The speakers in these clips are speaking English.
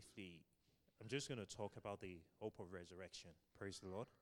briefly, I'm just going to talk about the hope of resurrection. Praise the Lord.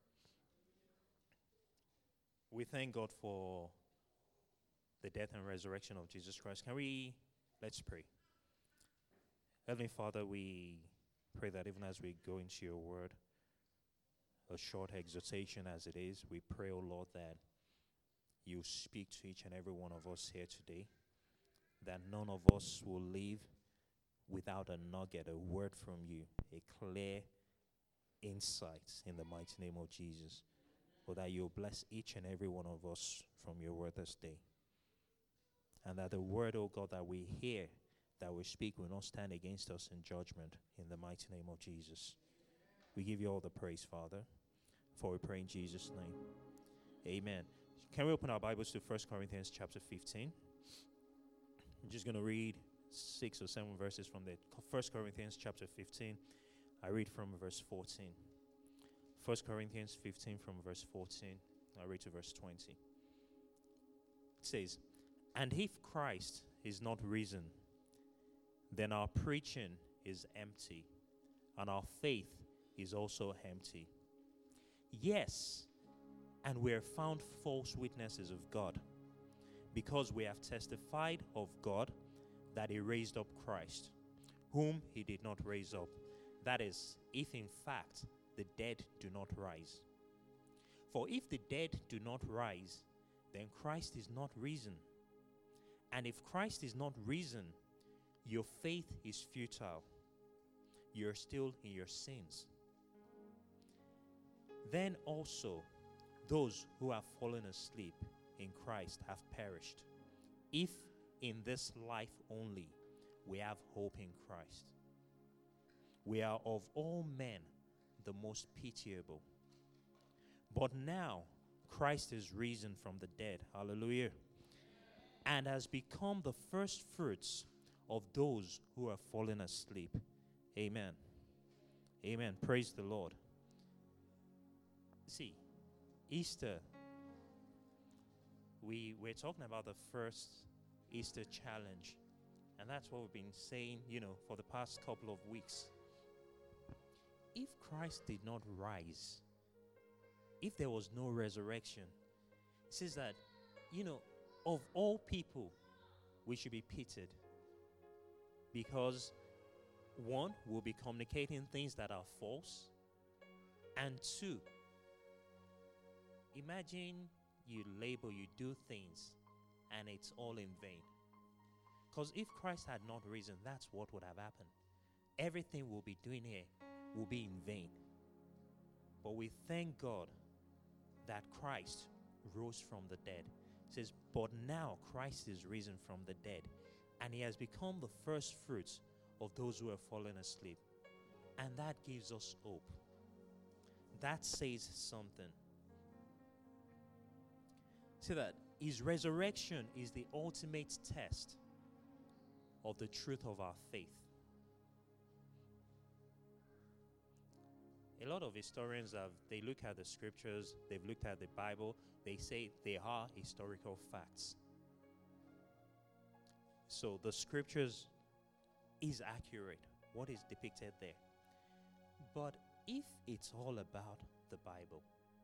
We thank God for the death and resurrection of Jesus Christ. Let's pray. Heavenly Father, we pray that even as we go into your word, a short exhortation as it is, we pray, O Lord, that you speak to each and every one of us here today, that none of us will leave without a nugget, a word from you, a clear insight in the mighty name of Jesus, for that you'll bless each and every one of us from your word this day. And that the word, O God, that we hear, that we speak, will not stand against us in judgment in the mighty name of Jesus. We give you all the praise, Father, for we pray in Jesus' name. Amen. Can we open our Bibles to 1 Corinthians chapter 15? I'm just going to read 6 or 7 verses from the 1 Corinthians chapter 15. I read from verse 14. 1 Corinthians 15 from verse 14. I read to verse 20. It says, "And if Christ is not risen, then our preaching is empty, and our faith is also empty. Yes, and we are found false witnesses of God, because we have testified of God that he raised up Christ, whom he did not raise up. That is, if in fact the dead do not rise. For if the dead do not rise, then Christ is not risen. And if Christ is not risen, your faith is futile. You're still in your sins. Then also those who have fallen asleep in Christ have perished. If in this life only we have hope in Christ, we are of all men the most pitiable. But now Christ is risen from the dead, hallelujah, and has become the first fruits of those who have fallen asleep. Amen. Amen. Praise the Lord. See, Easter, we're talking about the first Easter challenge, and that's what we've been saying, for the past couple of weeks. If Christ did not rise, if there was no resurrection, it says that, of all people, we should be pitied. Because, one, we'll be communicating things that are false. And two, imagine you do things, and it's all in vain. Because if Christ had not risen, that's what would have happened. Everything we'll be doing here will be in vain. But we thank God that Christ rose from the dead. It says, but now Christ is risen from the dead, and he has become the first fruits of those who have fallen asleep. And that gives us hope. That says something. See that his resurrection is the ultimate test of the truth of our faith. A lot of historians they look at the scriptures, they've looked at the Bible, they say they are historical facts. So the scriptures is accurate, what is depicted there. But if it's all about the Bible,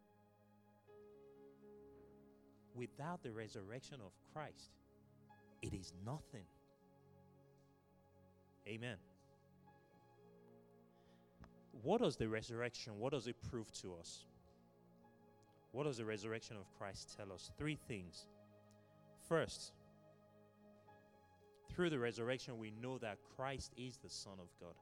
without the resurrection of Christ, it is nothing. Amen. What does the resurrection, what does it prove to us? What does the resurrection of Christ tell us? 3 things. First, through the resurrection, we know that Christ is the Son of God.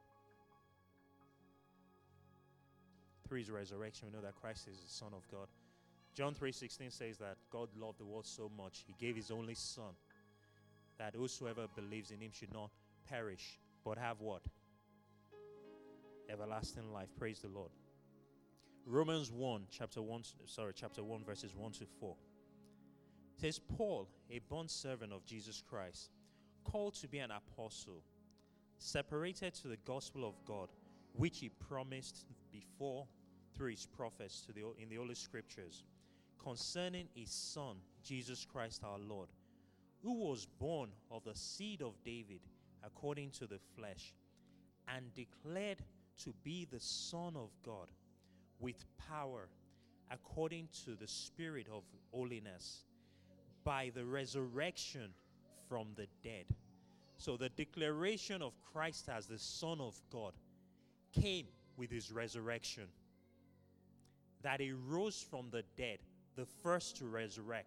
Through his resurrection, we know that Christ is the Son of God. John 3:16 says that God loved the world so much, he gave his only Son, that whosoever believes in him should not perish, but have what? Everlasting life. Praise the Lord. Romans 1, chapter 1, verses 1 to 4. It says, Paul, a bondservant of Jesus Christ, called to be an apostle, separated to the gospel of God, which he promised before through his prophets in the Holy Scriptures, concerning his Son, Jesus Christ our Lord, who was born of the seed of David according to the flesh, and declared to be the Son of God with power according to the Spirit of holiness by the resurrection from the dead. So the declaration of Christ as the Son of God came with his resurrection. That he rose from the dead, the first to resurrect.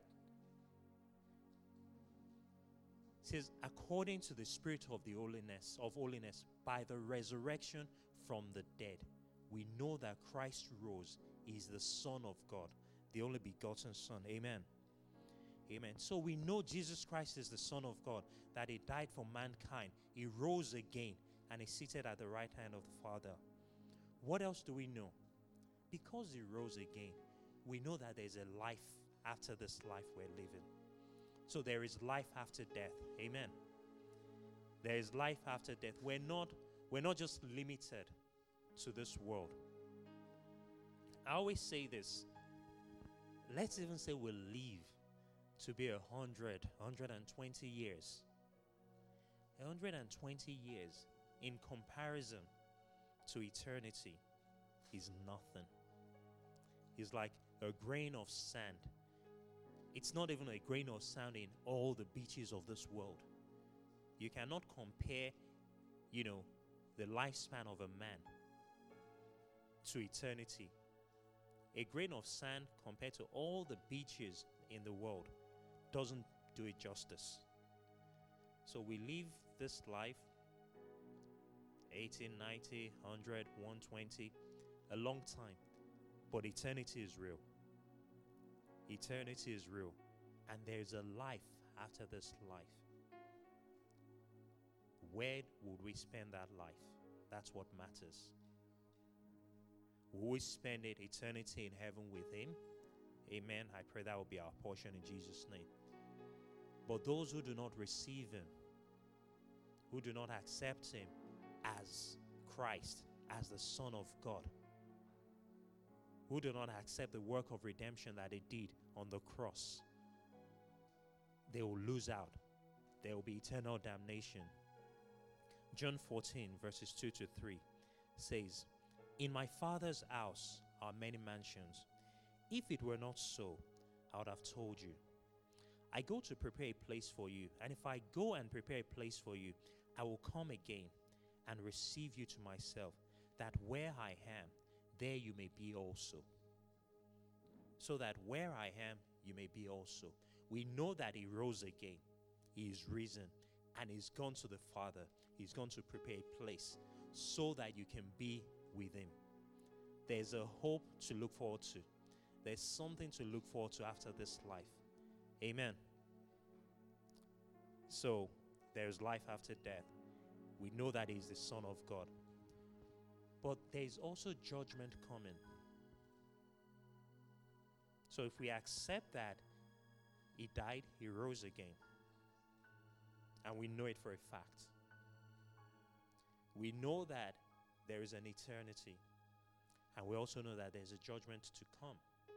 It says, according to the Spirit of holiness, by the resurrection from the dead. We know that Christ rose. He is the Son of God, the only begotten Son. Amen. Amen. So we know Jesus Christ is the Son of God, that he died for mankind. He rose again, and he's seated at the right hand of the Father. What else do we know? Because he rose again, we know that there's a life after this life we're living. So there is life after death. Amen. There is life after death. We're not just limited to this world. I always say this. Let's even say we'll live to be 120 years. 120 years in comparison to eternity is nothing. It's like a grain of sand. It's not even a grain of sand in all the beaches of this world. You cannot compare, the lifespan of a man to eternity. A grain of sand compared to all the beaches in the world doesn't do it justice. So we live this life, 80, 90, 100, 120, a long time. But eternity is real. Eternity is real. And there's a life after this life. Where would we spend that life? That's what matters. Will we spend it eternity in heaven with him? Amen. I pray that will be our portion in Jesus' name. But those who do not receive him, who do not accept him as Christ, as the Son of God, who do not accept the work of redemption that he did on the cross, they will lose out. There will be eternal damnation. John 14, verses 2 to 3 says, "In my Father's house are many mansions. If it were not so, I would have told you. I go to prepare a place for you, and if I go and prepare a place for you, I will come again and receive you to myself, that where I am, there you may be also. So that where I am, you may be also." We know that he rose again. He is risen, and he's gone to the Father. He's gone to prepare a place so that you can be with him. There's a hope to look forward to. There's something to look forward to after this life. Amen. So, there's life after death. We know that he is the Son of God. But there's also judgment coming. So if we accept that he died, he rose again, and we know it for a fact, we know that there is an eternity, and we also know that there's a judgment to come.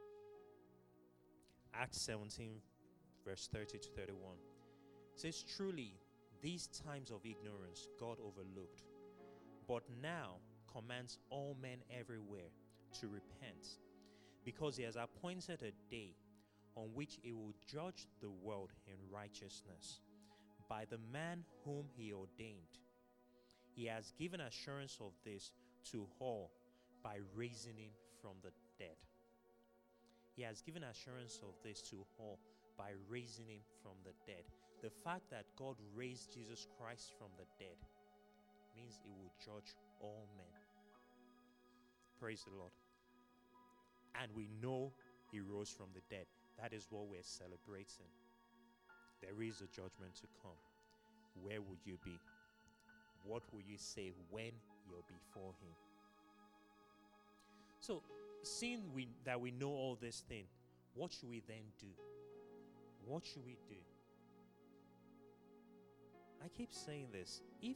Acts 17, verse 30 to 31 says, "Truly, these times of ignorance God overlooked, but now commands all men everywhere to repent, because he has appointed a day on which he will judge the world in righteousness by the man whom he ordained. He has given assurance of this to all by raising him from the dead." He has given assurance of this to all by raising him from the dead. The fact that God raised Jesus Christ from the dead means he will judge all men. Praise the Lord. And we know he rose from the dead. That is what we're celebrating. There is a judgment to come. Where would you be? What will you say when you're before him? So, seeing that we know all this thing, what should we then do? What should we do? I keep saying this. If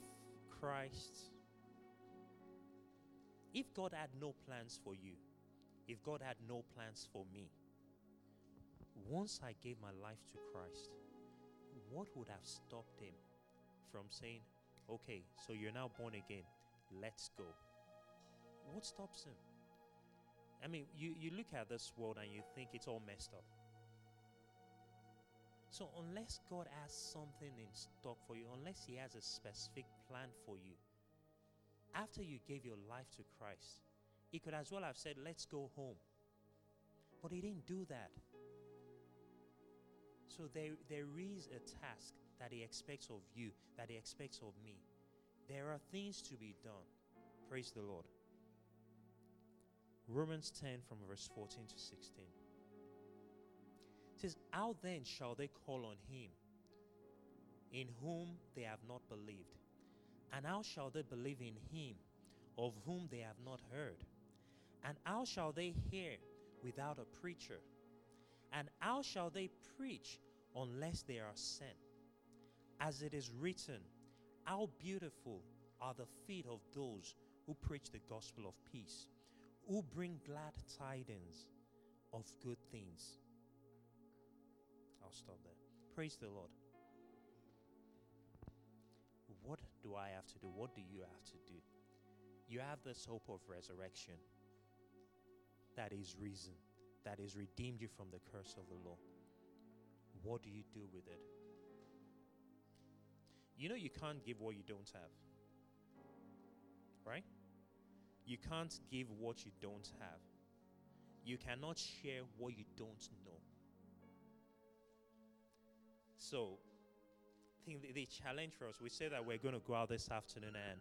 God had no plans for you, if God had no plans for me, once I gave my life to Christ, what would have stopped him from saying, "Okay, so you're now born again. let's go. What stops him? I mean, you look at this world and you think it's all messed up. So unless God has something in stock for you, unless He has a specific plan for you, after you gave your life to Christ, He could as well have said, let's go home. But He didn't do that. So there is a task that He expects of you, that He expects of me. There are things to be done. Praise the Lord. Romans 10 from verse 14 to 16. It says, how then shall they call on Him in whom they have not believed? And how shall they believe in Him of whom they have not heard? And how shall they hear without a preacher? And how shall they preach unless they are sent? As it is written, how beautiful are the feet of those who preach the gospel of peace, who bring glad tidings of good things. I'll stop there. Praise the Lord. What do I have to do? What do you have to do? You have this hope of resurrection that is risen, that is redeemed you from the curse of the law. What do you do with it? You know you can't give what you don't have. Right? You can't give what you don't have. You cannot share what you don't know. So, I think the challenge for us, we say that we're going to go out this afternoon and,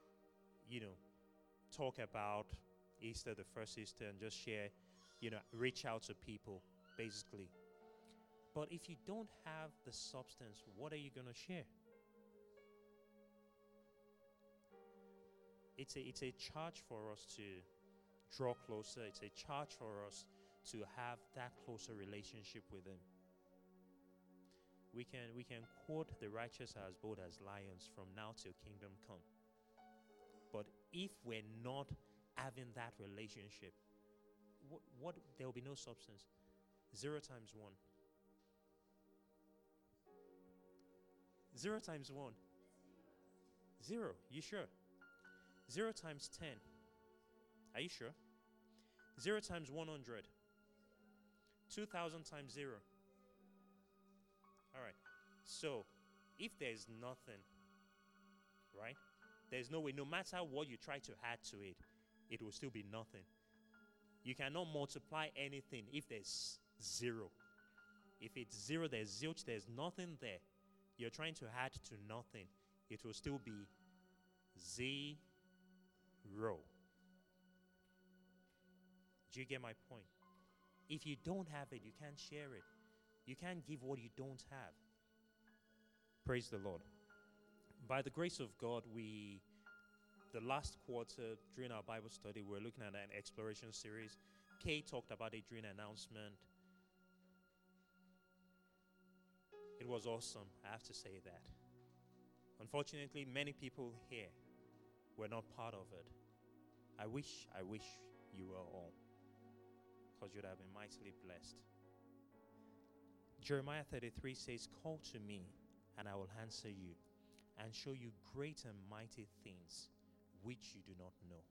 talk about Easter, the first Easter, and just share, reach out to people, basically. But if you don't have the substance, what are you going to share? It's a charge for us to draw closer. It's a charge for us to have that closer relationship with Him. We can quote the righteous are as bold as lions from now till kingdom come. But if we're not having that relationship, what there will be no substance. 0 times 1. 0 times 1. 0. You sure? 0 times 10. Are you sure? 0 times 100. 2,000 times 0. All right. So, if there's nothing, right? There's no way, no matter what you try to add to it, it will still be nothing. You cannot multiply anything if there's 0. If it's 0, there's zilch, there's nothing there. You're trying to add to nothing. It will still be 0. Do you get my point? If you don't have it, you can't share it. You can't give what you don't have. Praise the Lord. By the grace of God, the last quarter during our Bible study, we're looking at an exploration series. Kay talked about it during announcement. It was awesome, I have to say that. Unfortunately, many people here were not part of it. I wish you were all, because you'd have been mightily blessed. Jeremiah 33 says, call to me, and I will answer you, and show you great and mighty things which you do not know.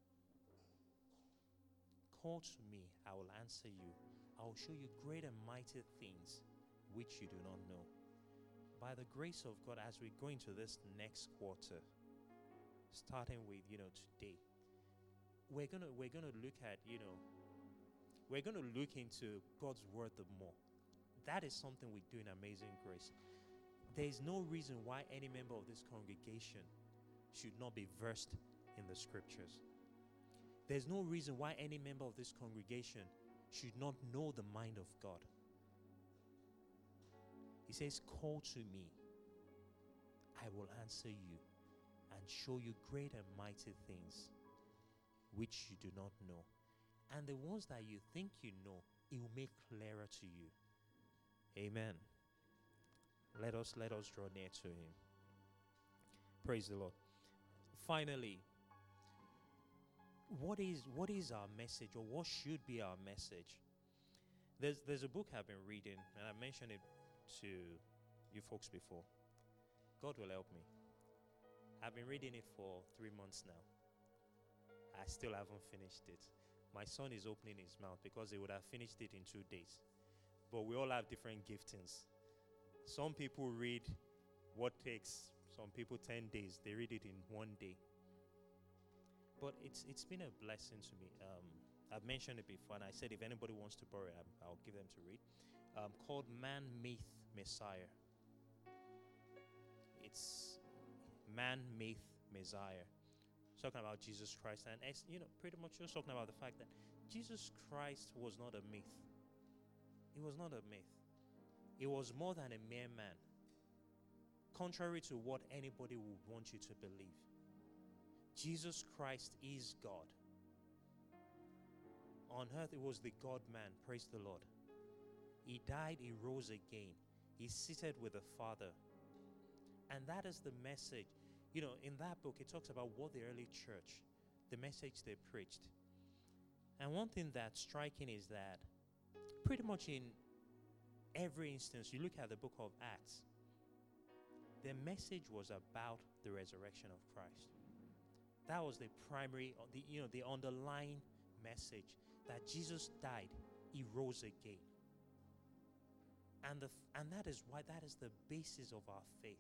Call to me, I will answer you. I will show you great and mighty things which you do not know. By the grace of God, as we go into this next quarter, starting with, today, we're gonna look at, we're gonna look into God's word the more. That is something we do in Amazing Grace. There is no reason why any member of this congregation should not be versed in the scriptures. There's no reason why any member of this congregation should not know the mind of God. He says, call to me. I will answer you and show you great and mighty things which you do not know. And the ones that you think you know, it will make clearer to you. Amen. Let us draw near to Him. Praise the Lord. Finally, what is our message, or what should be our message? There's a book I've been reading, and I mentioned it to you folks before. God will help me. I've been reading it for 3 months now. I still haven't finished it. My son is opening his mouth because he would have finished it in 2 days. But we all have different giftings. Some people read what takes some people 10 days. They read it in 1 day. But it's been a blessing to me. I've mentioned it before, and I said if anybody wants to borrow it, I'll give them to read. Called Man, Myth, Messiah. It's Man, Myth, Messiah. Talking about Jesus Christ, and pretty much just talking about the fact that Jesus Christ was not a myth. He was not a myth. He was more than a mere man, contrary to what anybody would want you to believe. Jesus Christ is God. On earth, it was the God-man. Praise the Lord. He died, he rose again. He's seated with the Father. And that is the message. In that book, it talks about what the early church, the message they preached. And one thing that's striking is that pretty much in every instance, you look at the book of Acts, the message was about the resurrection of Christ. That was the primary, the underlying message, that Jesus died, he rose again. And that is why that is the basis of our faith.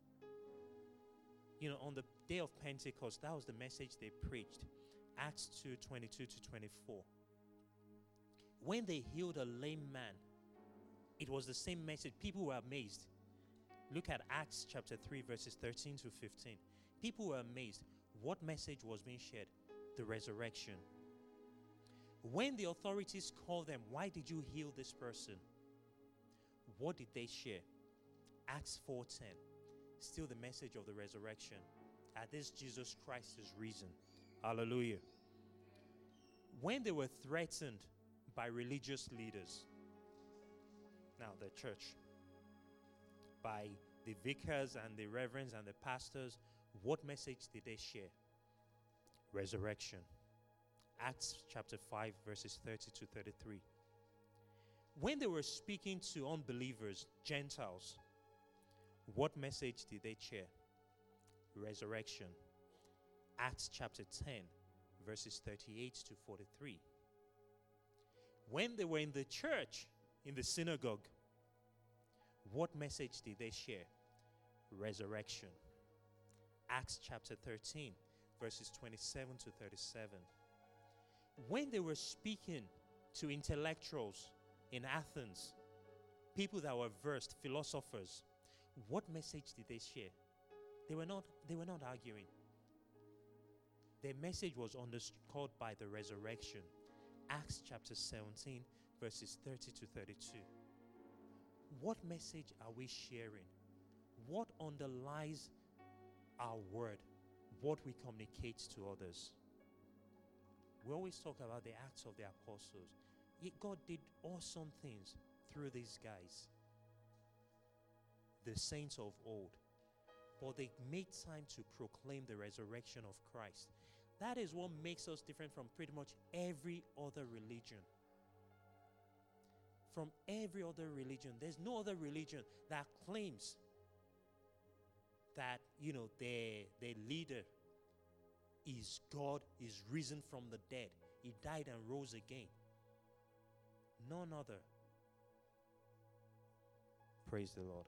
On the day of Pentecost, that was the message they preached. Acts 2:22-24. When they healed a lame man, it was the same message. People were amazed. Look at Acts chapter 3, verses 13-15. People were amazed. What message was being shared? The resurrection. When the authorities called them, why did you heal this person? What did they share? Acts 4:10. Still the message of the resurrection. At this Jesus Christ is risen. Hallelujah. When they were threatened by religious leaders, now the church, by the vicars and the reverends and the pastors, what message did they share? Resurrection. Acts chapter 5, verses 30-33. When they were speaking to unbelievers, Gentiles, what message did they share? Resurrection. Acts chapter 10, verses 38-43. When they were in the church, in the synagogue, what message did they share? Resurrection. Acts chapter 13, verses 27-37. When they were speaking to intellectuals in Athens, people that were versed, philosophers, what message did they share? They were not arguing. Their message was underscored by the resurrection. Acts chapter 17, verses 30-32. What message are we sharing? What underlies our word? What we communicate to others? We always talk about the Acts of the Apostles. Yet God did awesome things through these guys, the saints of old. But they made time to proclaim the resurrection of Christ. That is what makes us different from pretty much every other religion. From every other religion. There's no other religion that claims that, their leader is God, is risen from the dead. He died and rose again. None other. Praise the Lord.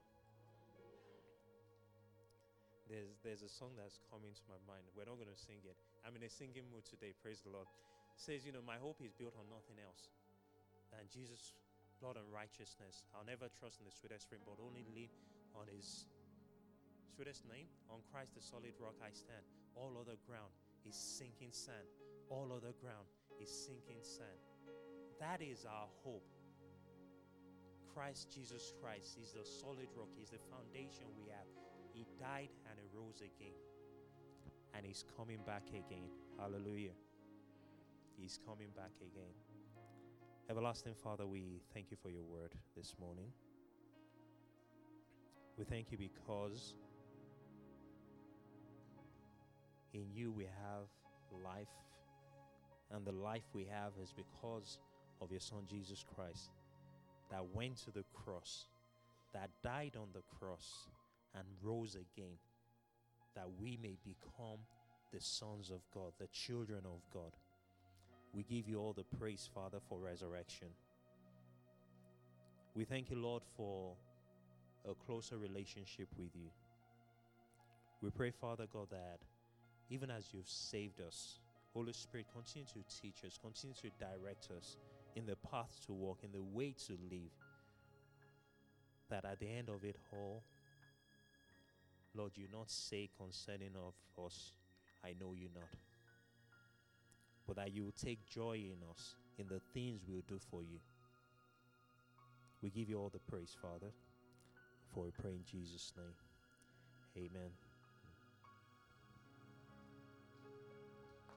There's a song that's coming to my mind. We're not going to sing it. I'm in a singing mood today. Praise the Lord. It says, my hope is built on nothing else than Jesus' blood and righteousness. I'll never trust in the sweetest frame, but only lean on his sweetest name. On Christ, the solid rock I stand. All other ground is sinking sand. All other ground is sinking sand. That is our hope. Christ, Jesus Christ, is the solid rock. He's the foundation we have. He died and he rose again. And he's coming back again. Hallelujah. He's coming back again. Everlasting Father, we thank you for your word this morning. We thank you because in you we have life. And the life we have is because of your Son, Jesus Christ, that went to the cross, that died on the cross, and rose again that we may become the sons of God, the children of God. We give you all the praise, Father, for resurrection. We thank you, Lord, for a closer relationship with you. We pray, Father God, that even as you've saved us, Holy Spirit, continue to teach us, continue to direct us in the path to walk, in the way to live, that at the end of it all, Lord, you not say concerning of us, I know you not, but that you will take joy in us, in the things we'll do for you. We give you all the praise, Father, for we pray in Jesus' name. Amen.